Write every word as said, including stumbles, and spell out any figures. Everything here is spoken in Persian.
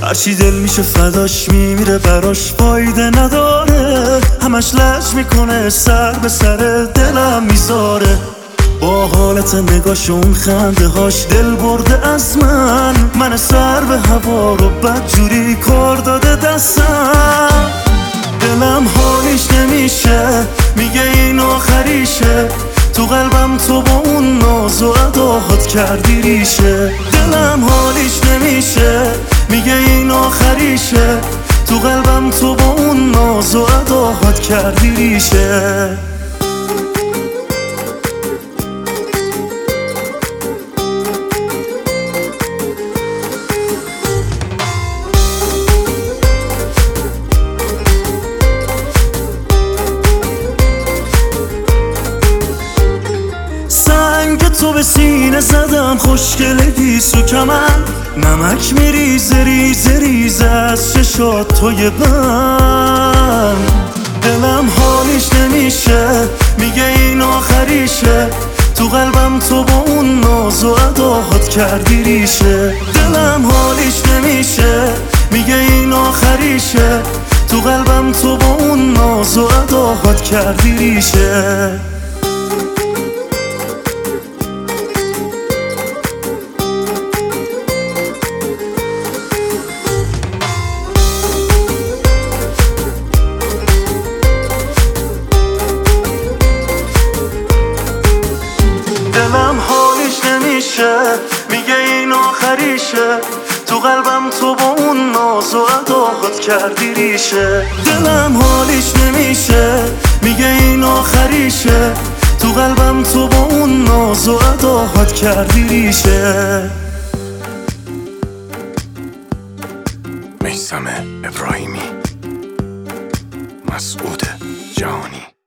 هرچی دل میشه فداش میمیره براش فایده نداره، همش لج میکنه سر به سر دلم میذاره. با حالت نگاش اون خنده هاش دل برده از من، من سر به هوا رو بدجوری کار داده دستم. دلم حالیش نمیشه، میگه این آخریشه، تو قلبم تو با اون ناز و اداهات کردی ریشه. دلم حالیش نمیشه، میگه این آخریشه، تو قلبم تو با اون ناز و اداهات کردی ریشه. تو به سینه زدم خوشگله گیسو کمن، نمک میریزه ریزه ریزه از چشات توی من. دلم حالیش نمیشه، میگه این آخریشه، تو قلبم تو با اون ناز و اداهات کردی ریشه. دلم حالیش نمیشه، میگه این آخریشه، تو قلبم تو با اون ناز و اداهات کردی ریشه. دلم حالیش نمیشه، میگه این آخریشه، تو قلبم تو با اون ناز و اداهات کردی ریشه. دلم حالیش نمیشه، میگه این آخریشه، تو قلبم تو با اون ناز و اداهات کردی ریشه. میثم ابراهیمی، مسعود جهانی.